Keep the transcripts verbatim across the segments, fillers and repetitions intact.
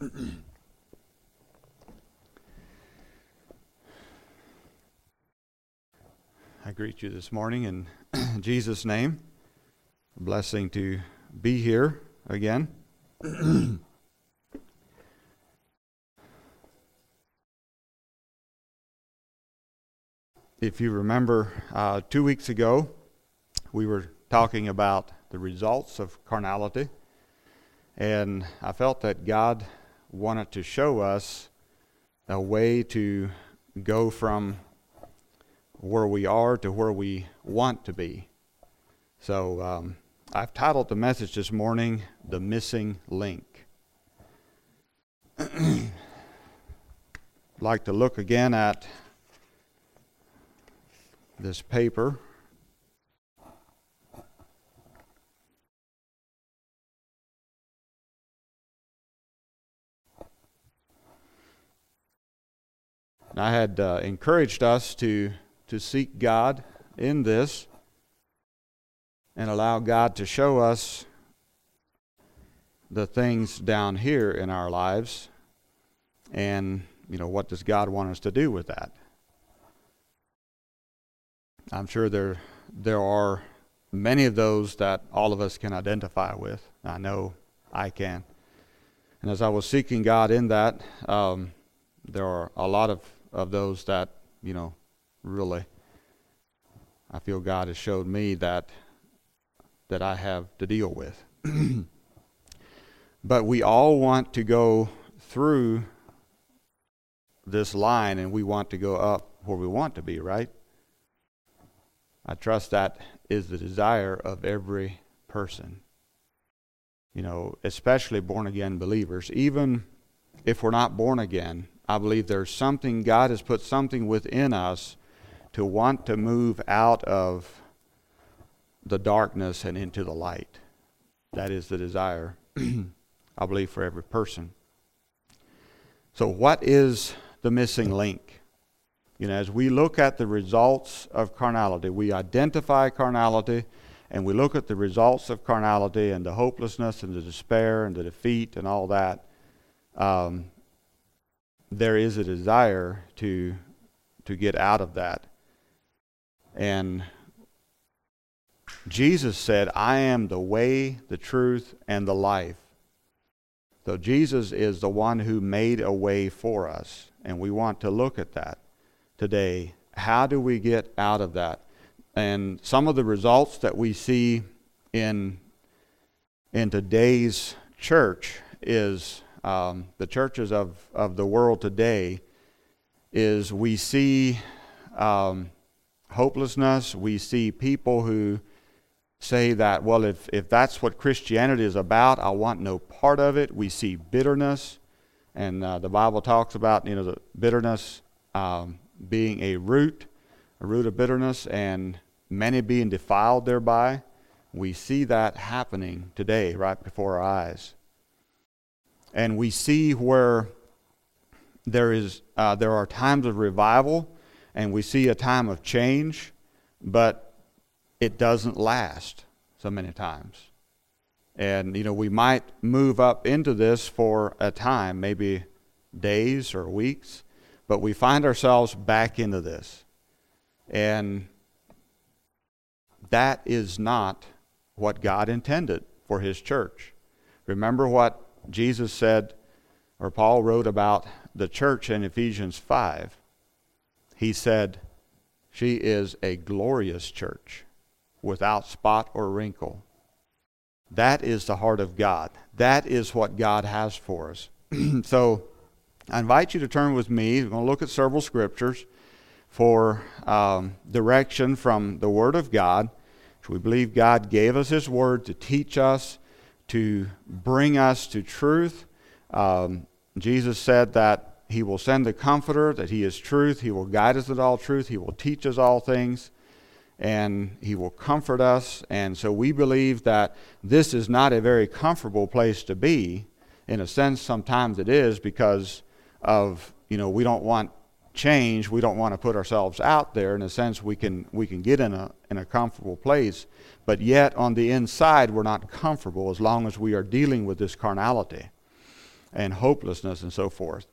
I greet you this morning in Jesus' name. A blessing to be here again. If you remember, uh, two weeks ago, we were talking about the results of carnality, and I felt that God wanted to show us a way to go from where we are to where we want to be. So um, I've titled the message this morning, The Missing Link. I'd like to look again at this paper. I had uh, encouraged us to to seek God in this and allow God to show us the things down here in our lives, and you know, what does God want us to do with that? I'm sure there there are many of those that all of us can identify with. I know I can. And as I was seeking God in that, um, there are a lot of, of those that, you know, really, I feel God has showed me that that I have to deal with. But we all want to go through this line, and we want to go up where we want to be, right? I trust that is the desire of every person. You know, especially born-again believers. Even if we're not born again, I believe there's something, God has put something within us to want to move out of the darkness and into the light. That is the desire, I believe, for every person. So what is the missing link? You know, as we look at the results of carnality, we identify carnality, and we look at the results of carnality and the hopelessness and the despair and the defeat and all that. Um, there is a desire to to get out of that. And Jesus said, I am the way, the truth, and the life. So Jesus is the one who made a way for us, and we want to look at that today. How do we get out of that? And some of the results that we see in in today's church is um, the churches of, of the world today is we see um, hopelessness. We see people who say that, well, if, if that's what Christianity is about, I want no part of it. We see bitterness, and uh, the Bible talks about, you know, the bitterness um, being a root, a root of bitterness, and many being defiled thereby. We see that happening today right before our eyes. And we see where there is uh, there are times of revival, and we see a time of change, but it doesn't last so many times. And, you know, we might move up into this for a time, maybe days or weeks, but we find ourselves back into this. And that is not what God intended for His church. Remember what Jesus said, or Paul wrote about the church in Ephesians five. He said, she is a glorious church, without spot or wrinkle. That is the heart of God. That is what God has for us. So I invite you to turn with me. We're going to look at several scriptures for um, direction from the Word of God. We believe God gave us His Word to teach us, to bring us to truth. Um, Jesus said that He will send the Comforter, that He is truth. He will guide us in all truth. He will teach us all things, and He will comfort us. And so we believe that this is not a very comfortable place to be. In a sense, sometimes it is, because of, you know, we don't want change. We don't want to put ourselves out there. In a sense, we can we can get in a in a comfortable place, but yet on the inside we're not comfortable as long as we are dealing with this carnality. and hopelessness and so forth.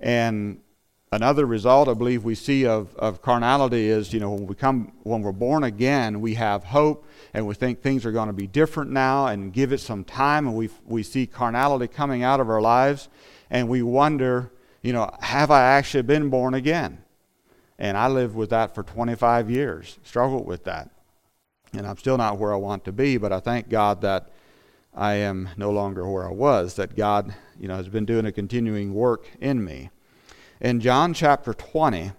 And another result I believe we see of, of carnality is, you know, when we come, when we're born again, we have hope and we think things are going to be different now, and give it some time, and we we see carnality coming out of our lives, and we wonder, you know, have I actually been born again? And I lived with that for twenty-five years, struggled with that. And I'm still not where I want to be, but I thank God that I am no longer where I was, that God, you know, has been doing a continuing work in me. In John chapter twenty,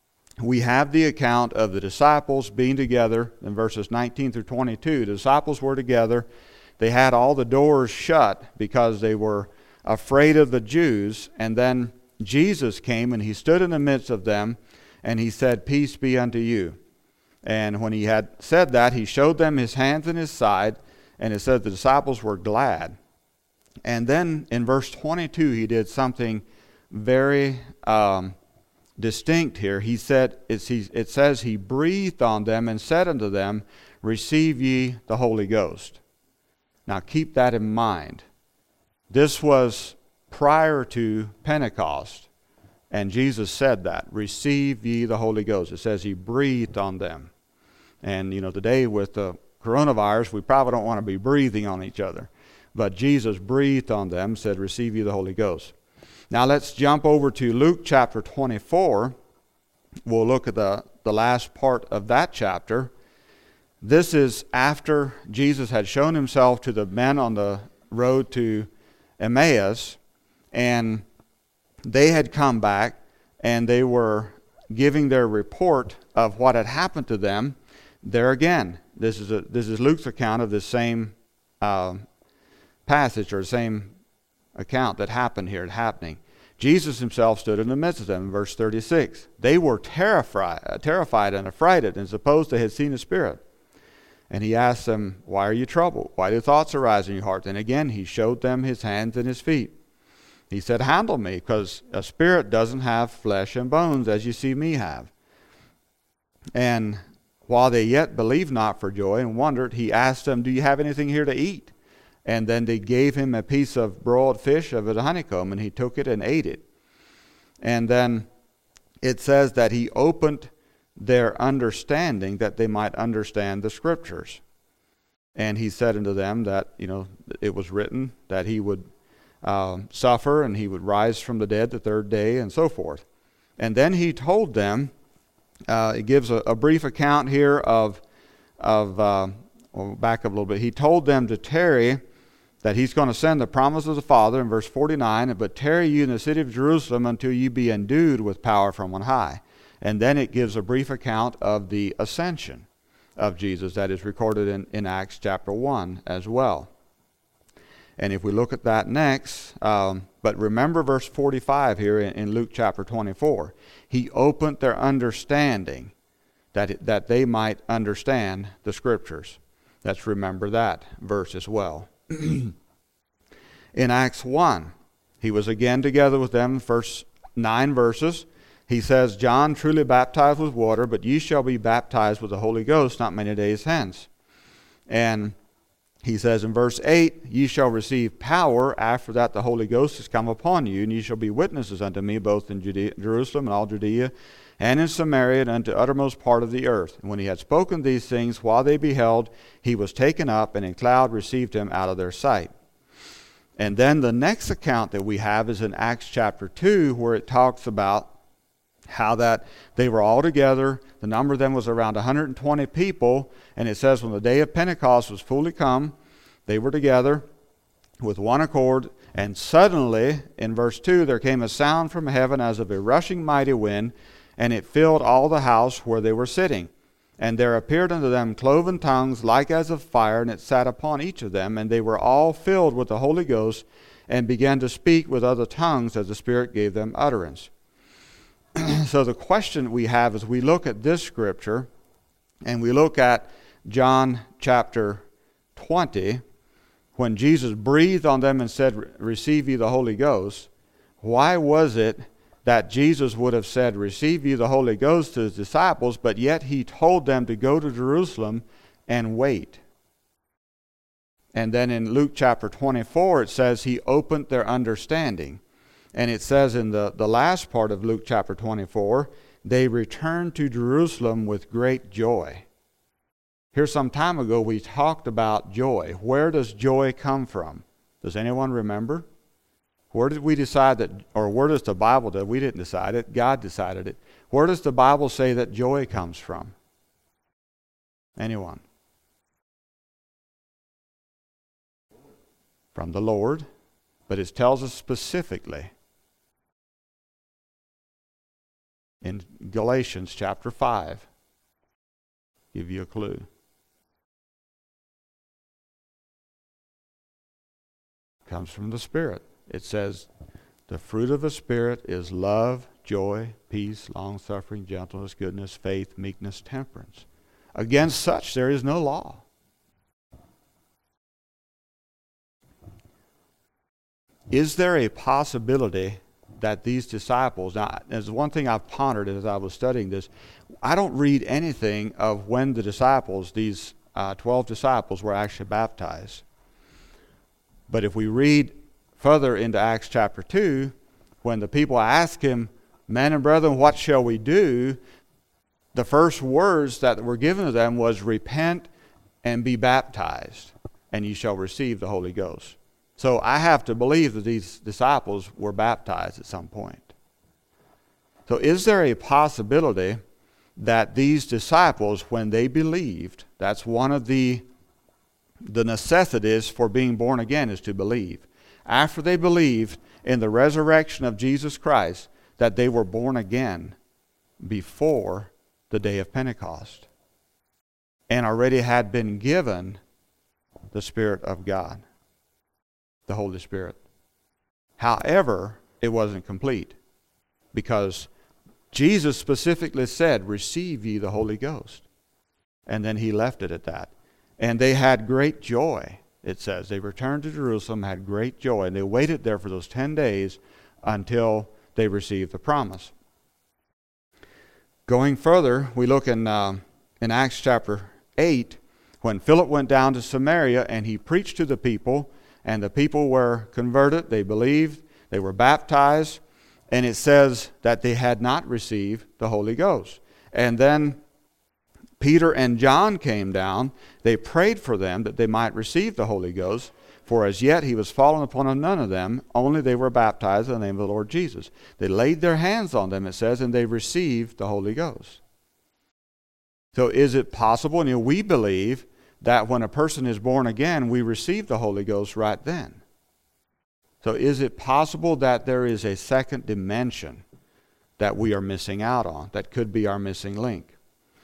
we have the account of the disciples being together in verses nineteen through twenty-two. The disciples were together. They had all the doors shut because they were afraid of the Jews. And then Jesus came and he stood in the midst of them and he said, "Peace be unto you." And when he had said that, he showed them his hands and his side, and it said the disciples were glad. And then in verse twenty-two, he did something very um, distinct here. He said, it's, he, it says, he breathed on them and said unto them, "Receive ye the Holy Ghost." Now keep that in mind. This was prior to Pentecost, and Jesus said that, "Receive ye the Holy Ghost." It says he breathed on them. And, you know, today with the coronavirus, we probably don't want to be breathing on each other. But Jesus breathed on them, said, "Receive ye the Holy Ghost." Now let's jump over to Luke chapter twenty-four. We'll look at the, the last part of that chapter. This is after Jesus had shown himself to the men on the road to Emmaus, and they had come back and they were giving their report of what had happened to them. There again, this is a, this is Luke's account of the same uh, passage, or the same account that happened here, happening. Jesus himself stood in the midst of them in verse thirty-six. They were terrified, terrified and affrighted, and supposed they had seen a spirit. And he asked them, "Why are you troubled? Why do thoughts arise in your heart?" And again he showed them his hands and his feet. He said, "Handle me, because a spirit doesn't have flesh and bones, as you see me have." And while they yet believed not for joy and wondered, he asked them, "Do you have anything here to eat?" And then they gave him a piece of broiled fish of a honeycomb, and he took it and ate it. And then it says that he opened their understanding, that they might understand the scriptures. And he said unto them that, you know, it was written that he would uh, suffer and he would rise from the dead the third day, and so forth. And then he told them, uh, it gives a, a brief account here of, of uh, well, back up a little bit. He told them to tarry, that he's going to send the promise of the Father in verse forty-nine, "But tarry you in the city of Jerusalem until you be endued with power from on high." And then it gives a brief account of the ascension of Jesus that is recorded in, in Acts chapter one as well. And if we look at that next, um, but remember verse forty-five here in, in Luke chapter twenty-four. He opened their understanding, that, it, that they might understand the scriptures. Let's remember that verse as well. In Acts one, he was again together with them, first nine verses. He says, "John truly baptized with water, but ye shall be baptized with the Holy Ghost not many days hence." And he says in verse eight, "Ye shall receive power after that the Holy Ghost is come upon you, and ye shall be witnesses unto me both in Judea, Jerusalem and all Judea, and in Samaria, and unto uttermost part of the earth." And when he had spoken these things, while they beheld, he was taken up, and a cloud received him out of their sight. And then the next account that we have is in Acts chapter two, where it talks about how that they were all together. The number of them was around one hundred twenty people. And it says when the day of Pentecost was fully come, they were together with one accord. And suddenly, in verse two, there came a sound from heaven as of a rushing mighty wind, and it filled all the house where they were sitting. And there appeared unto them cloven tongues like as of fire, and it sat upon each of them. And they were all filled with the Holy Ghost, and began to speak with other tongues as the Spirit gave them utterance. So the question we have as we look at this scripture, and we look at John chapter twenty, when Jesus breathed on them and said, "Receive ye the Holy Ghost," why was it that Jesus would have said, "Receive ye the Holy Ghost" to his disciples, but yet he told them to go to Jerusalem and wait? And then in Luke chapter twenty-four, it says he opened their understanding. And it says in the, the last part of Luke chapter twenty-four, they returned to Jerusalem with great joy. Here some time ago we talked about joy. Where does joy come from? Does anyone remember? Where did we decide that, or where does the Bible, that we didn't decide it, God decided it. Where does the Bible say that joy comes from? Anyone? From the Lord, but it tells us specifically in Galatians chapter five. Give you a clue. Comes from the Spirit. It says, the fruit of the Spirit is love, joy, peace, long-suffering, gentleness, goodness, faith, meekness, temperance. Against such there is no law. Is there a possibility that these disciples, now there's one thing I've pondered as I was studying this, I don't read anything of when the disciples, these uh, twelve disciples, were actually baptized. But if we read further into Acts chapter two, when the people ask him, men and brethren, what shall we do? The first words that were given to them was, repent and be baptized, and ye shall receive the Holy Ghost. So I have to believe that these disciples were baptized at some point. So is there a possibility that these disciples, when they believed, that's one of the, the necessities for being born again, is to believe. After they believed in the resurrection of Jesus Christ, that they were born again before the day of Pentecost and already had been given the Spirit of God, the Holy Spirit. However, it wasn't complete because Jesus specifically said, receive ye the Holy Ghost. And then he left it at that. And they had great joy, it says. They returned to Jerusalem, had great joy, and they waited there for those ten days until they received the promise. Going further, we look in, uh, in Acts chapter eight, when Philip went down to Samaria and he preached to the people, and the people were converted, they believed, they were baptized, and it says that they had not received the Holy Ghost. And then Peter and John came down, they prayed for them that they might receive the Holy Ghost, for as yet he was fallen upon none of them, only they were baptized in the name of the Lord Jesus. They laid their hands on them, it says, and they received the Holy Ghost. So is it possible, and you know, we believe that when a person is born again, we receive the Holy Ghost right then. So is it possible that there is a second dimension that we are missing out on, that could be our missing link?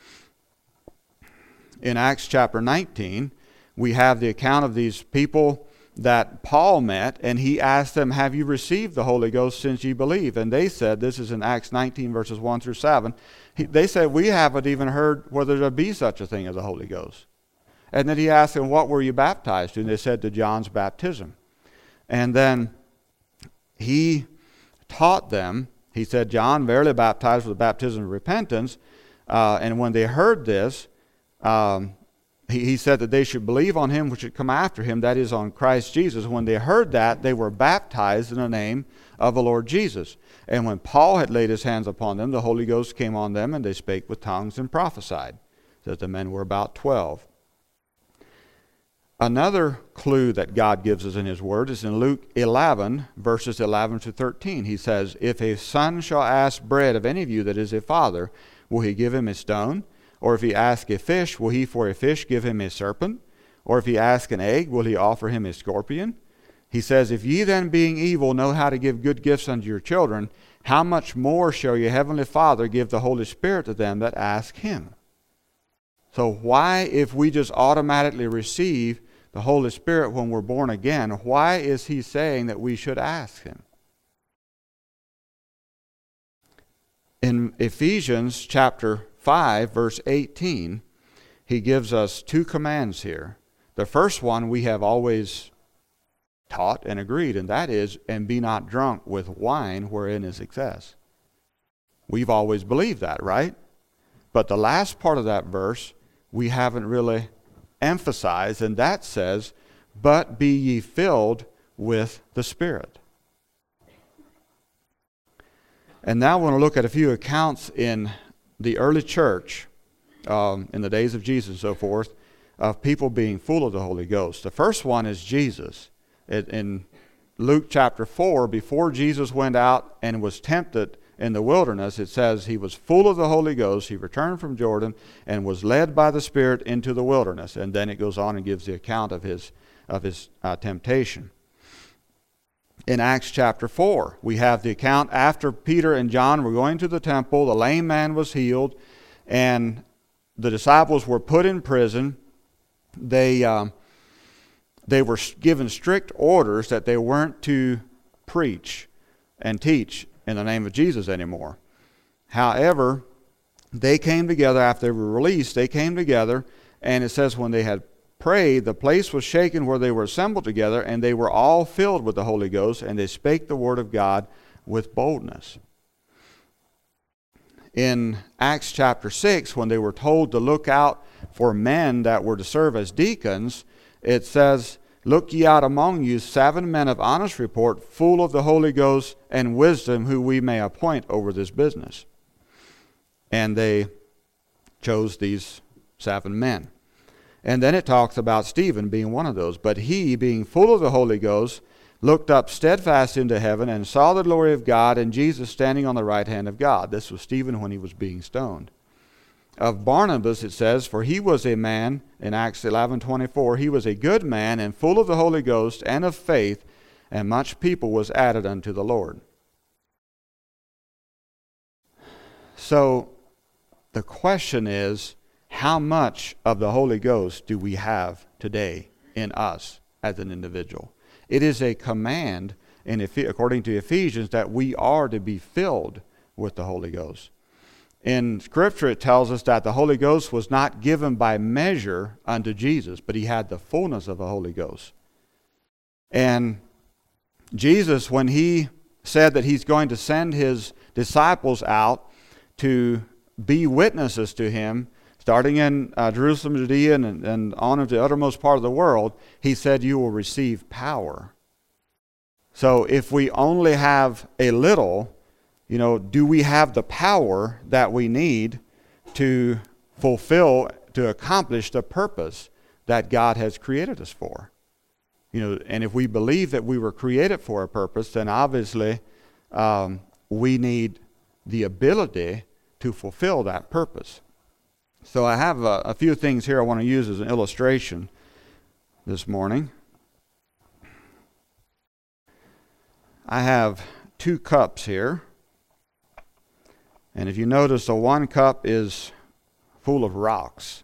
In Acts chapter nineteen, we have the account of these people that Paul met, and he asked them, have you received the Holy Ghost since ye believe? And they said, this is in Acts nineteen, verses one through seven, he, they said, we haven't even heard whether there be such a thing as the Holy Ghost. And then he asked them, what were you baptized to? And they said, to John's baptism. And then he taught them, he said, John verily baptized with the baptism of repentance. Uh, and when they heard this, um, he, he said that they should believe on him which should come after him, that is on Christ Jesus. When they heard that, they were baptized in the name of the Lord Jesus. And when Paul had laid his hands upon them, the Holy Ghost came on them, and they spake with tongues and prophesied. It says the men were about twelve. Another clue that God gives us in his word is in Luke eleven, verses eleven to thirteen. He says, if a son shall ask bread of any of you that is a father, will he give him a stone? Or if he ask a fish, will he for a fish give him a serpent? Or if he ask an egg, will he offer him a scorpion? He says, if ye then being evil know how to give good gifts unto your children, how much more shall your heavenly Father give the Holy Spirit to them that ask him? So why, if we just automatically receive the Holy Spirit when we're born again, why is he saying that we should ask him? In Ephesians chapter five, verse eighteen, he gives us two commands here. The first one we have always taught and agreed, and that is, and be not drunk with wine wherein is excess. We've always believed that, right? But the last part of that verse we haven't really emphasized, and that says, but be ye filled with the Spirit. And now I want to look at a few accounts in the early church, um, in the days of Jesus and so forth, of people being full of the Holy Ghost. The first one is Jesus. It, in Luke chapter four, before Jesus went out and was tempted in the wilderness, it says he was full of the Holy Ghost. He returned from Jordan and was led by the Spirit into the wilderness. And then it goes on and gives the account of his, of his uh, temptation. In Acts chapter four, we have the account after Peter and John were going to the temple, the lame man was healed, and the disciples were put in prison. They, um, they were given strict orders that they weren't to preach and teach in the name of Jesus anymore. However, they came together after they were released. They came together, and it says when they had prayed, the place was shaken where they were assembled together, and they were all filled with the Holy Ghost, and they spake the word of God with boldness. In Acts chapter six, when they were told to look out for men that were to serve as deacons, it says, look ye out among you seven men of honest report, full of the Holy Ghost and wisdom, who we may appoint over this business. And they chose these seven men. And then it talks about Stephen being one of those. But he, being full of the Holy Ghost, looked up steadfast into heaven and saw the glory of God and Jesus standing on the right hand of God. This was Stephen when he was being stoned. Of Barnabas it says, for he was a man, in Acts eleven twenty-four, he was a good man and full of the Holy Ghost and of faith, and much people was added unto the Lord. So the question is, how much of the Holy Ghost do we have today in us as an individual? It is a command, in, according to Ephesians, that we are to be filled with the Holy Ghost. In Scripture, it tells us that the Holy Ghost was not given by measure unto Jesus, but he had the fullness of the Holy Ghost. And Jesus, when he said that he's going to send his disciples out to be witnesses to him, starting in uh, Jerusalem, Judea, and, and on into the uttermost part of the world, he said, you will receive power. So if we only have a little, you know, do we have the power that we need to fulfill, to accomplish the purpose that God has created us for? You know, and if we believe that we were created for a purpose, then obviously um, we need the ability to fulfill that purpose. So I have a, a few things here I want to use as an illustration this morning. I have two cups here. And if you notice, the one cup is full of rocks.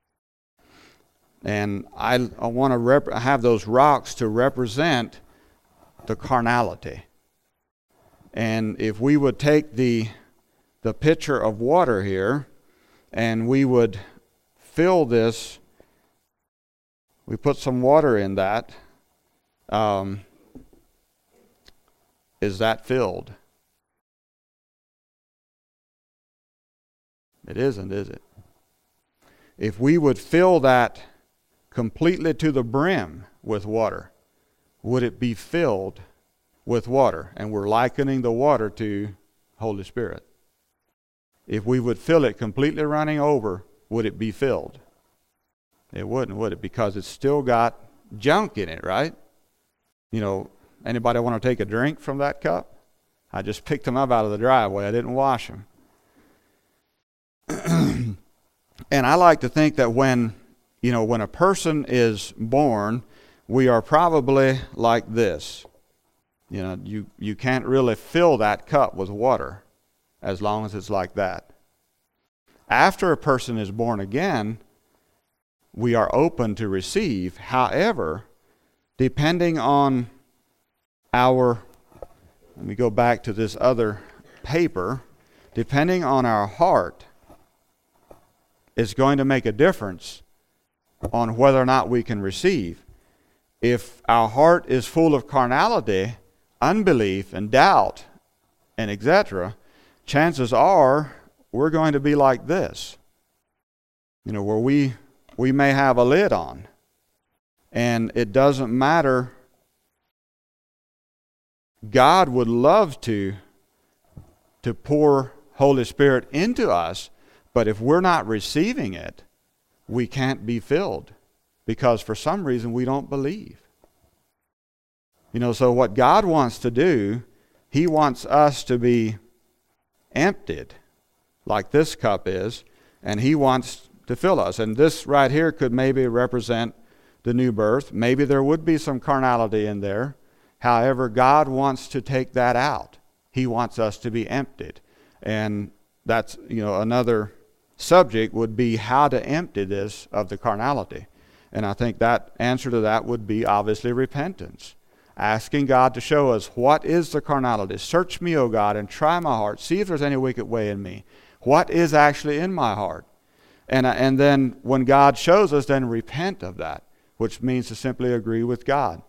And I, I want to rep- have those rocks to represent the carnality. And if we would take the, the pitcher of water here, and we would fill this, we put some water in that, um, is that filled? It isn't, is it? If we would fill that completely to the brim with water, would it be filled with water? And we're likening the water to Holy Spirit. If we would fill it completely running over, would it be filled? It wouldn't, would it? Because it's still got junk in it, right? You know, anybody want to take a drink from that cup? I just picked them up out of the driveway. I didn't wash them. And I like to think that when, you know, when a person is born, we are probably like this. You know, you, you can't really fill that cup with water as long as it's like that. After a person is born again, we are open to receive. However, depending on our, let me go back to this other paper, depending on our heart, it's going to make a difference on whether or not we can receive. If our heart is full of carnality, unbelief, and doubt, and et cetera, chances are we're going to be like this. You know, where we we may have a lid on. And it doesn't matter. God would love to, to pour Holy Spirit into us, but if we're not receiving it, we can't be filled because for some reason we don't believe. You know, so what God wants to do, He wants us to be emptied like this cup is, and He wants to fill us. And this right here could maybe represent the new birth. Maybe there would be some carnality in there. However, God wants to take that out. He wants us to be emptied. And that's, you know, another subject would be how to empty this of the carnality. And I think that answer to that would be obviously repentance. Asking God to show us what is the carnality. Search me, O God, and try my heart. See if there's any wicked way in me. What is actually in my heart? And, and then when God shows us, then repent of that, which means to simply agree with God.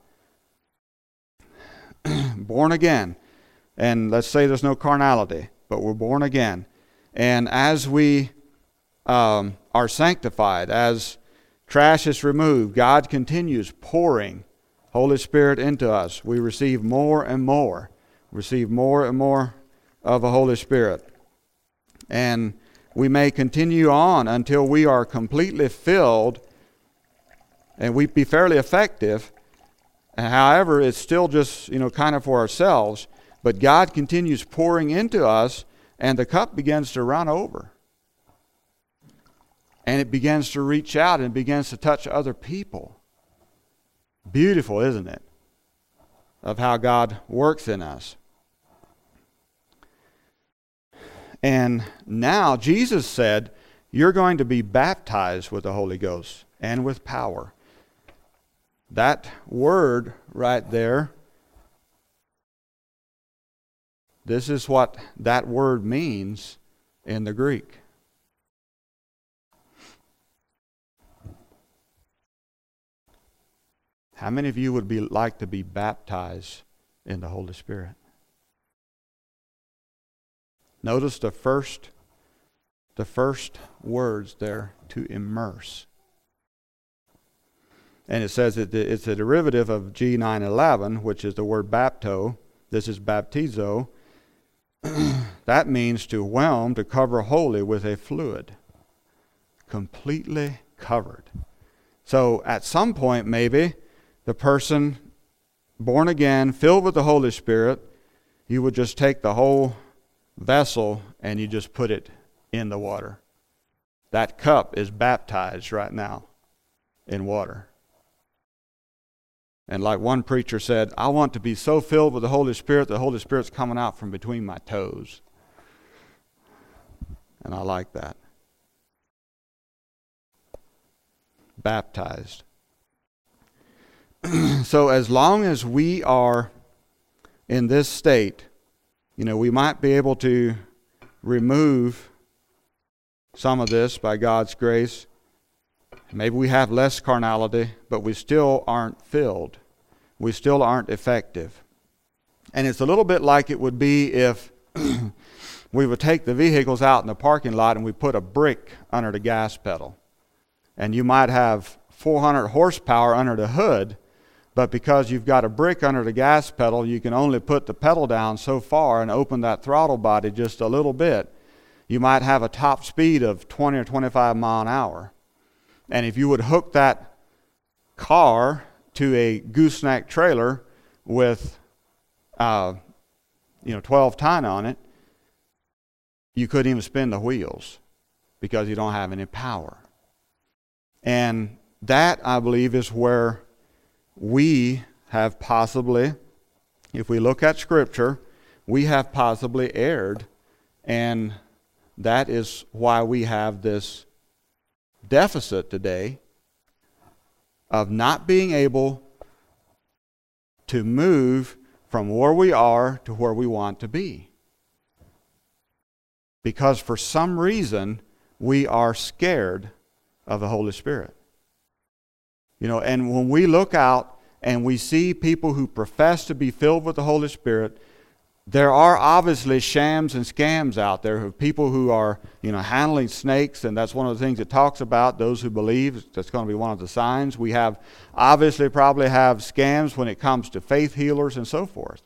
Born again. And let's say there's no carnality, but we're born again. And as we um, are sanctified, as trash is removed, God continues pouring Holy Spirit into us. We receive more and more. Receive more and more of the Holy Spirit. And we may continue on until we are completely filled and we be fairly effective. However, it's still just, you know, kind of for ourselves. But God continues pouring into us and the cup begins to run over. And it begins to reach out and begins to touch other people. Beautiful, isn't it? Of how God works in us. And now Jesus said, you're going to be baptized with the Holy Ghost and with power. That word right there, this is what that word means in the Greek. How many of you would be like to be baptized in the Holy Spirit? Notice the first, the first words there, to immerse. And it says that it's a derivative of G nine eleven, which is the word bapto. This is baptizo. That means to whelm, to cover wholly with a fluid. Completely covered. So at some point maybe, the person born again, filled with the Holy Spirit, you would just take the whole vessel and you just put it in the water. That cup is baptized right now in water. And like one preacher said, I want to be so filled with the Holy Spirit, the Holy Spirit's coming out from between my toes. And I like that. Baptized. So as long as we are in this state, you know, we might be able to remove some of this by God's grace. Maybe we have less carnality, but we still aren't filled. We still aren't effective. And it's a little bit like it would be if we would take the vehicles out in the parking lot and we put a brick under the gas pedal. And you might have four hundred horsepower under the hood, but because you've got a brick under the gas pedal, you can only put the pedal down so far and open that throttle body just a little bit. You might have a top speed of twenty or twenty-five mile an hour. And if you would hook that car to a gooseneck trailer with uh, you know, twelve ton on it, you couldn't even spin the wheels because you don't have any power. And that, I believe, is where we have possibly, if we look at Scripture, we have possibly erred, and that is why we have this deficit today of not being able to move from where we are to where we want to be. Because for some reason, we are scared of the Holy Spirit. You know, and when we look out and we see people who profess to be filled with the Holy Spirit, there are obviously shams and scams out there of people who are, you know, handling snakes, and that's one of the things it talks about, those who believe. That's going to be one of the signs. We have, obviously probably have scams when it comes to faith healers and so forth.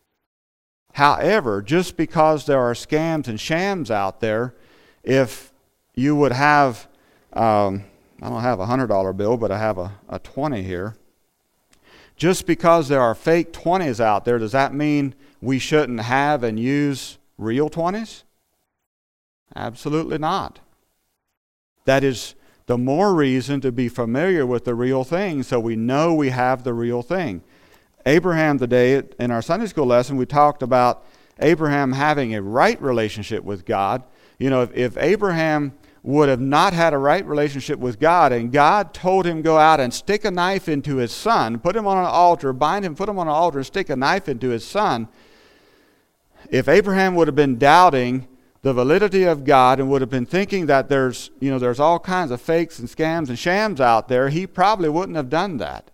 However, just because there are scams and shams out there, if you would have, um, I don't have a one hundred dollar bill, but I have a, a twenty here. Just because there are fake twenties out there, does that mean we shouldn't have and use real twenties? Absolutely not. That is the more reason to be familiar with the real thing so we know we have the real thing. Abraham today, in our Sunday school lesson, we talked about Abraham having a right relationship with God. You know, if, if Abraham would have not had a right relationship with God, and God told him go out and stick a knife into his son, put him on an altar, bind him, put him on an altar, and stick a knife into his son, if Abraham would have been doubting the validity of God and would have been thinking that there's, you know, there's all kinds of fakes and scams and shams out there, he probably wouldn't have done that.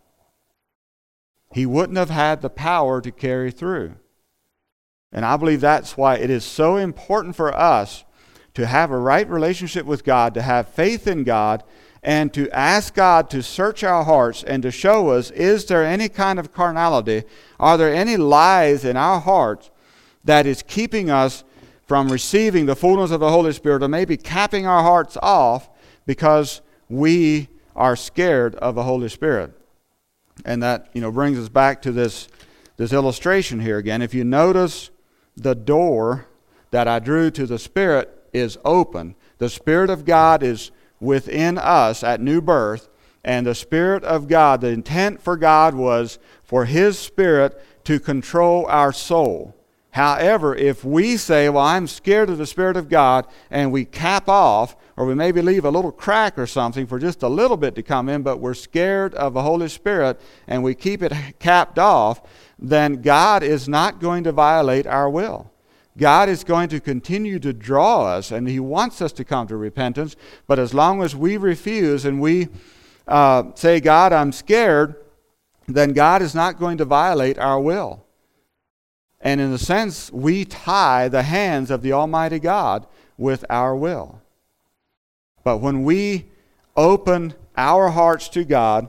He wouldn't have had the power to carry through. And I believe that's why it is so important for us to have a right relationship with God, to have faith in God, and to ask God to search our hearts and to show us, is there any kind of carnality? Are there any lies in our hearts that is keeping us from receiving the fullness of the Holy Spirit, or maybe capping our hearts off because we are scared of the Holy Spirit? And that, you know, brings us back to this, this illustration here again. If you notice, the door that I drew to the Spirit is open. The Spirit of God is within us at new birth, and the Spirit of God, the intent for God was for His Spirit to control our soul. However, if we say, well, I'm scared of the Spirit of God, and we cap off, or we maybe leave a little crack or something for just a little bit to come in, but we're scared of the Holy Spirit, and we keep it capped off, then God is not going to violate our will. God is going to continue to draw us, and He wants us to come to repentance, but as long as we refuse and we uh, say, God, I'm scared, then God is not going to violate our will. And in a sense, we tie the hands of the Almighty God with our will. But when we open our hearts to God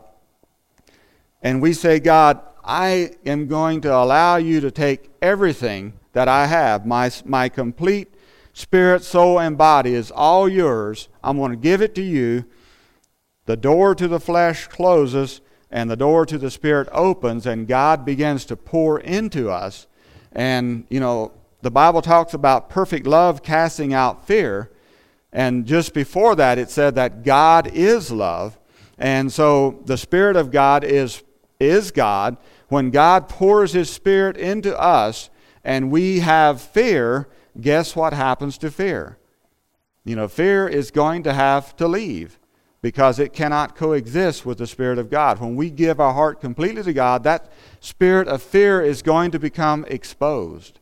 and we say, God, I am going to allow you to take everything that I have, my, my complete spirit, soul, and body is all yours. I'm going to give it to you. The door to the flesh closes and the door to the Spirit opens, and God begins to pour into us. And, you know, the Bible talks about perfect love casting out fear. And just before that, it said that God is love. And so the Spirit of God is, is God. When God pours His Spirit into us and we have fear, guess what happens to fear? You know, fear is going to have to leave because it cannot coexist with the Spirit of God. When we give our heart completely to God, that spirit of fear is going to become exposed.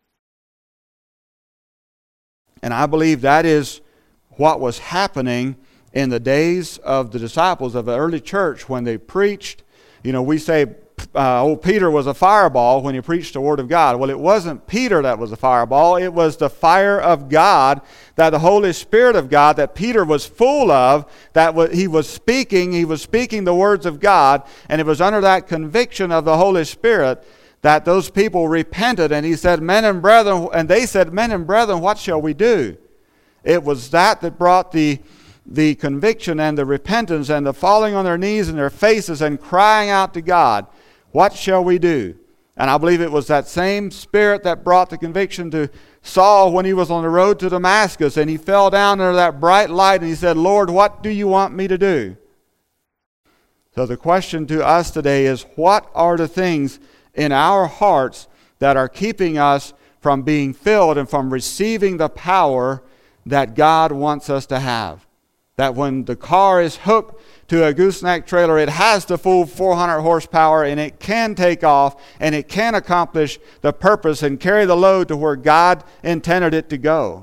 And I believe that is what was happening in the days of the disciples of the early church when they preached. You know, we say, uh, old Peter was a fireball when he preached the Word of God. Well, it wasn't Peter that was a fireball. It was the fire of God, that the Holy Spirit of God that Peter was full of, that was, he was speaking, he was speaking the words of God, and it was under that conviction of the Holy Spirit that those people repented, and he said, men and brethren, and they said, men and brethren, what shall we do? It was that that brought the the conviction and the repentance and the falling on their knees and their faces and crying out to God, what shall we do? And I believe it was that same Spirit that brought the conviction to Saul when he was on the road to Damascus, and he fell down under that bright light and he said, Lord, what do you want me to do? So the question to us today is, what are the things in our hearts that are keeping us from being filled and from receiving the power that God wants us to have? That when the car is hooked to a gooseneck trailer, it has the full four hundred horsepower, and it can take off, and it can accomplish the purpose and carry the load to where God intended it to go.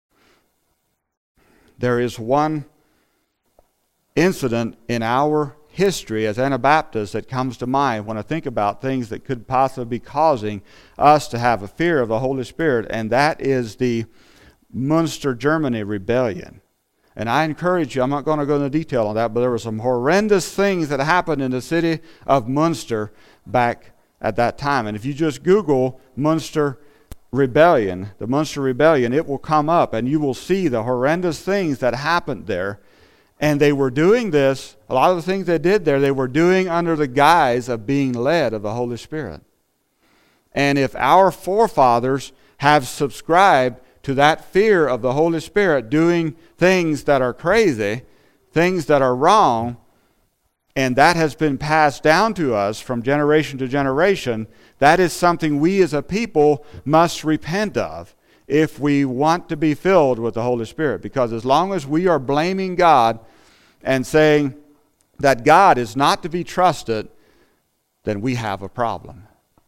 There is one incident in our history as Anabaptists that comes to mind when I think about things that could possibly be causing us to have a fear of the Holy Spirit, and that is the Munster, Germany rebellion. And I encourage you, I'm not going to go into detail on that, but there were some horrendous things that happened in the city of Munster back at that time. And if you just Google Munster rebellion, the Munster rebellion, it will come up and you will see the horrendous things that happened there. And they were doing this, a lot of the things they did there, they were doing under the guise of being led of the Holy Spirit. And if our forefathers have subscribed to that fear of the Holy Spirit, doing things that are crazy, things that are wrong, and that has been passed down to us from generation to generation, that is something we as a people must repent of if we want to be filled with the Holy Spirit. Because as long as we are blaming God and saying that God is not to be trusted, then we have a problem.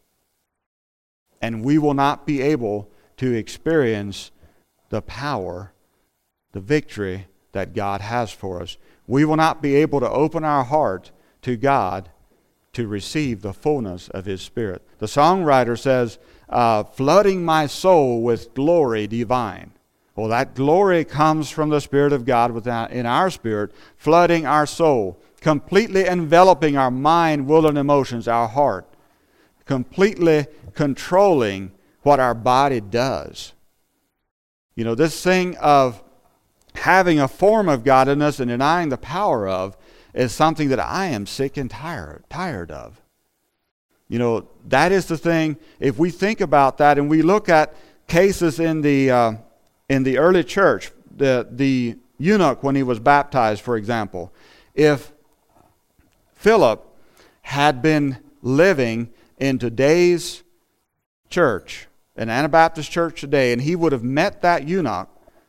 And we will not be able to experience the power, the victory that God has for us. We will not be able to open our heart to God to receive the fullness of His Spirit. The songwriter says, uh, flooding my soul with glory divine. Well, that glory comes from the Spirit of God within, in our spirit, flooding our soul, completely enveloping our mind, will, and emotions, our heart, completely controlling what our body does. You know, this thing of having a form of godliness and denying the power of is something that I am sick and tired, tired of. You know, that is the thing. If we think about that and we look at cases in the uh, in the early church, the the eunuch when he was baptized, for example, if Philip had been living in today's church, an Anabaptist church today, and he would have met that eunuch,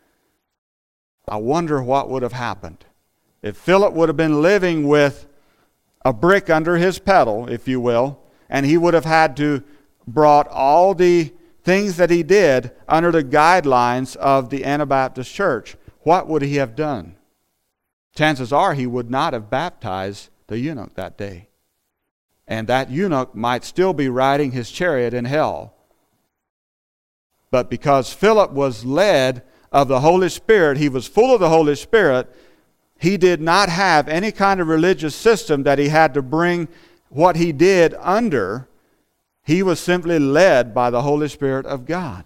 I wonder what would have happened. If Philip would have been living with a brick under his pedal, if you will, and he would have had to brought all the things that he did under the guidelines of the Anabaptist church, what would he have done? Chances are he would not have baptized the eunuch that day. And that eunuch might still be riding his chariot in hell. But because Philip was led of the Holy Spirit, he was full of the Holy Spirit, he did not have any kind of religious system that he had to bring what he did under. He was simply led by the Holy Spirit of God.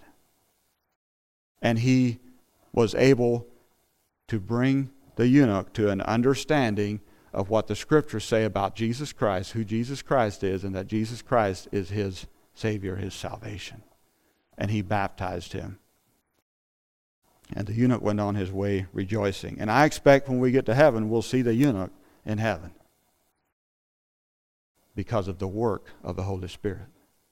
And he was able to bring the eunuch to an understanding of what the Scriptures say about Jesus Christ, who Jesus Christ is, and that Jesus Christ is his Savior, his salvation. And he baptized him. And the eunuch went on his way rejoicing. And I expect when we get to heaven, we'll see the eunuch in heaven because of the work of the Holy Spirit.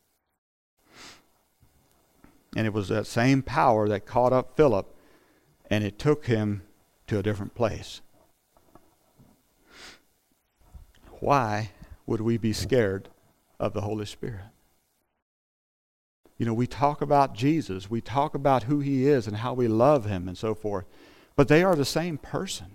And it was that same power that caught up Philip, and it took him to a different place. Why would we be scared of the Holy Spirit? You know, we talk about Jesus, we talk about who He is and how we love Him and so forth, but they are the same person.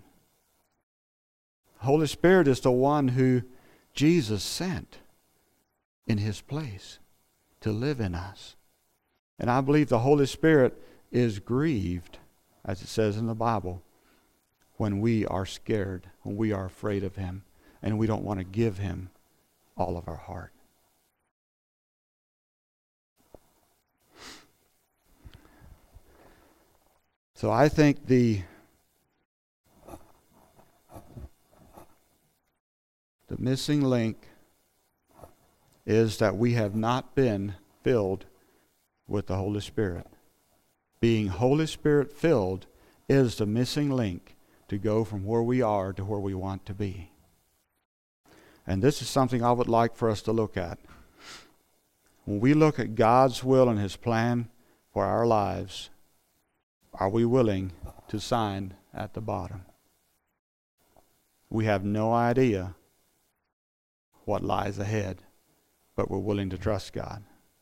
Holy Spirit is the one who Jesus sent in His place to live in us. And I believe the Holy Spirit is grieved, as it says in the Bible, when we are scared, when we are afraid of Him, and we don't want to give Him all of our heart. So I think the the missing link is that we have not been filled with the Holy Spirit. Being Holy Spirit filled is the missing link to go from where we are to where we want to be. And this is something I would like for us to look at. When we look at God's will and His plan for our lives, are we willing to sign at the bottom? We have no idea what lies ahead, but we're willing to trust God.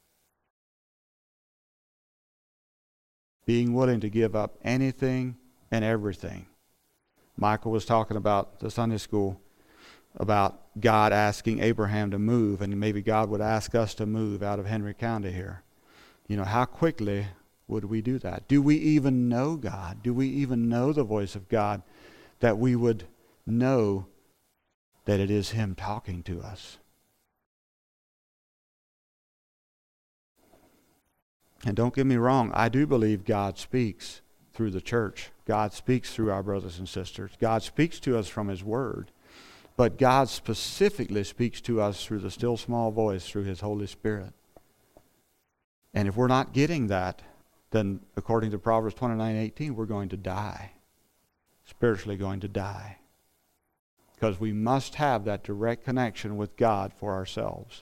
Being willing to give up anything and everything. Michael was talking about the Sunday school about God asking Abraham to move, and maybe God would ask us to move out of Henry County here. You know, how quickly would we do that? Do we even know God? Do we even know the voice of God, that we would know that it is Him talking to us? And don't get me wrong, I do believe God speaks through the church. God speaks through our brothers and sisters. God speaks to us from His Word. But God specifically speaks to us through the still small voice, through His Holy Spirit. And if we're not getting that, then according to Proverbs twenty-nine eighteen, we're going to die. Spiritually going to die. Because we must have that direct connection with God for ourselves.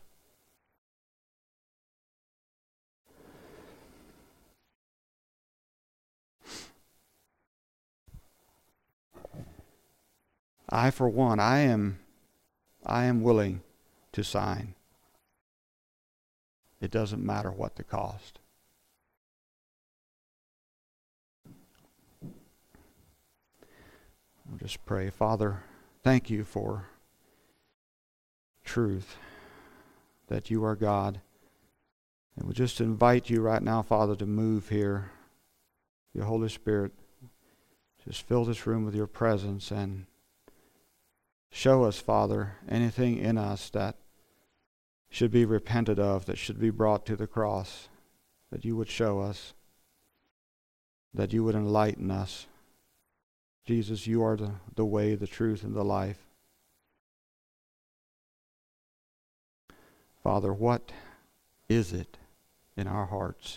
I, for one, I am, I am willing to sign. It doesn't matter what the cost. I'll just pray. Father, thank You for truth, that You are God. And we just invite You right now, Father, to move here. Your Holy Spirit, just fill this room with Your presence and show us, Father, anything in us that should be repented of, that should be brought to the cross, that You would show us, that You would enlighten us. Jesus, You are the, the way, the truth, and the life. Father, what is it in our hearts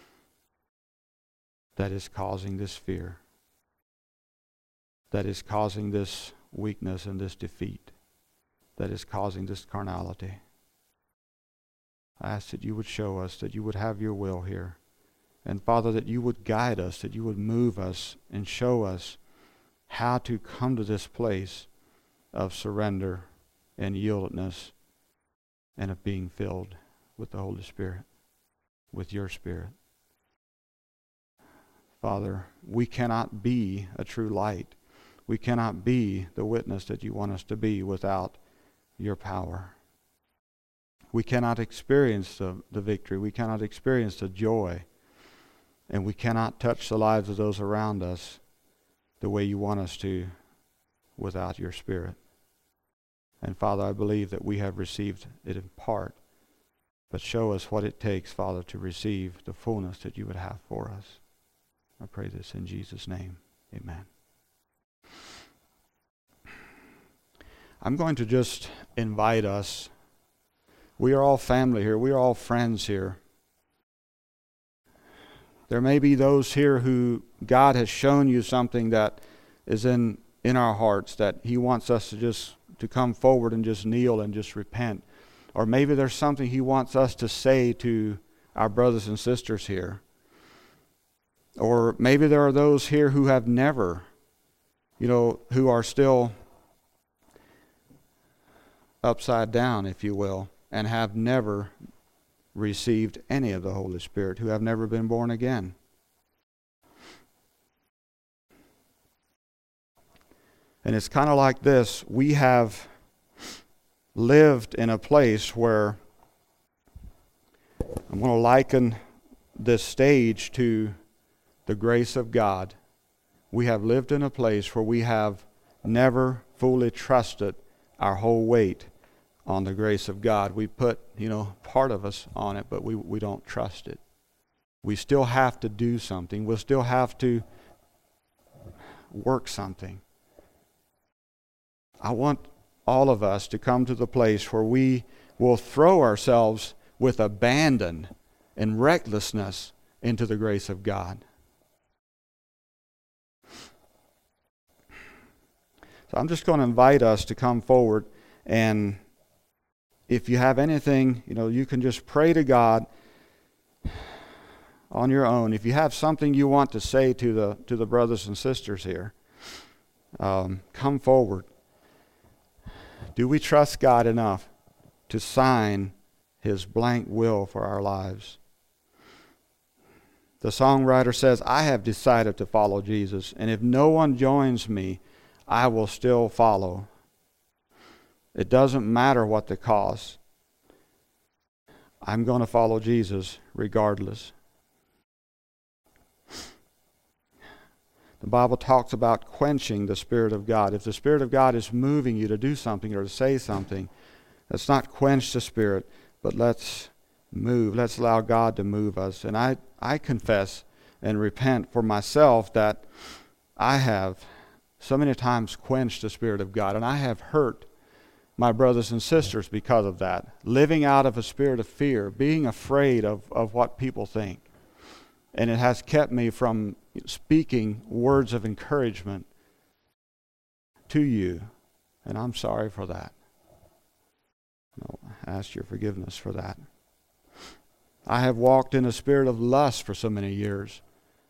that is causing this fear, that is causing this weakness and this defeat, that is causing this carnality? I ask that You would show us, that You would have Your will here. And Father, that You would guide us, that You would move us and show us how to come to this place of surrender and yieldedness and of being filled with the Holy Spirit, with Your Spirit. Father, we cannot be a true light. We cannot be the witness that You want us to be without Your power. We cannot experience the, the victory. We cannot experience the joy. And we cannot touch the lives of those around us the way You want us to without Your Spirit. And Father, I believe that we have received it in part. But show us what it takes, Father, to receive the fullness that You would have for us. I pray this in Jesus' name. Amen. I'm going to just invite us. We are all family here. We are all friends here. There may be those here who God has shown you something that is in, in our hearts, that He wants us to just to come forward and just kneel and just repent. Or maybe there's something He wants us to say to our brothers and sisters here. Or maybe there are those here who have never, you know, who are still upside down, if you will, and have never received any of the Holy Spirit, who have never been born again. And it's kind of like this. We have lived in a place where, I'm going to liken this stage to the grace of God. We have lived in a place where we have never fully trusted our whole weight on the grace of God. We put, you know, part of us on it, but we, we don't trust it. We still have to do something. We'll still have to work something. I want all of us to come to the place where we will throw ourselves with abandon and recklessness into the grace of God. So I'm just going to invite us to come forward, and if you have anything, you know, you can just pray to God on your own. If you have something you want to say to the to the brothers and sisters here, um, come forward. Do we trust God enough to sign His blank will for our lives? The songwriter says, I have decided to follow Jesus, and if no one joins me, I will still follow. It doesn't matter what the cost. I'm going to follow Jesus regardless. The Bible talks about quenching the Spirit of God. If the Spirit of God is moving you to do something or to say something, let's not quench the Spirit, but let's move. Let's allow God to move us. And I, I confess and repent for myself that I have so many times quenched the Spirit of God, and I have hurt my brothers and sisters because of that. Living out of a spirit of fear, being afraid of, of what people think. And it has kept me from speaking words of encouragement to you. And I'm sorry for that. No, I ask your forgiveness for that. I have walked in a spirit of lust for so many years.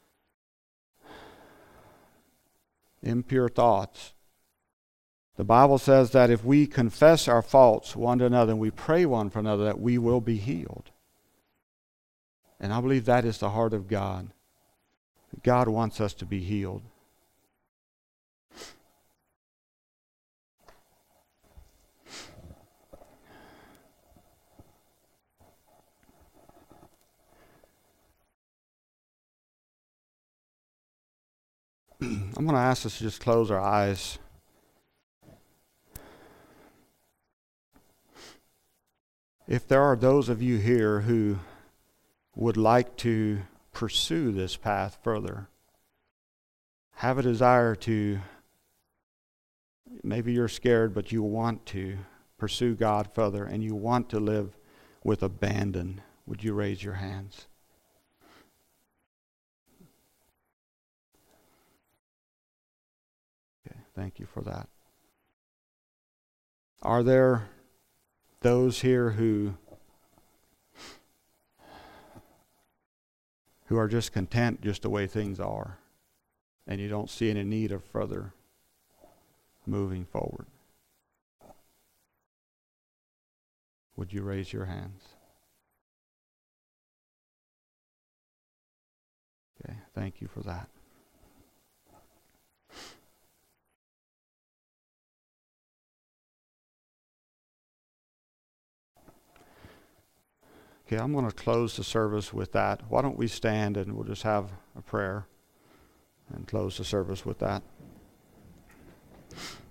Impure thoughts. The Bible says that if we confess our faults one to another and we pray one for another, that we will be healed. And I believe that is the heart of God. God wants us to be healed. I'm going to ask us to just close our eyes. If there are those of you here who would like to pursue this path further, have a desire to, maybe you're scared, but you want to pursue God further and you want to live with abandon, would you raise your hands? Okay, thank you for that. Are there those here who who are just content just the way things are, and you don't see any need of further moving forward? Would you raise your hands? Okay, thank you for that. Okay, I'm going to close the service with that. Why don't we stand and we'll just have a prayer and close the service with that.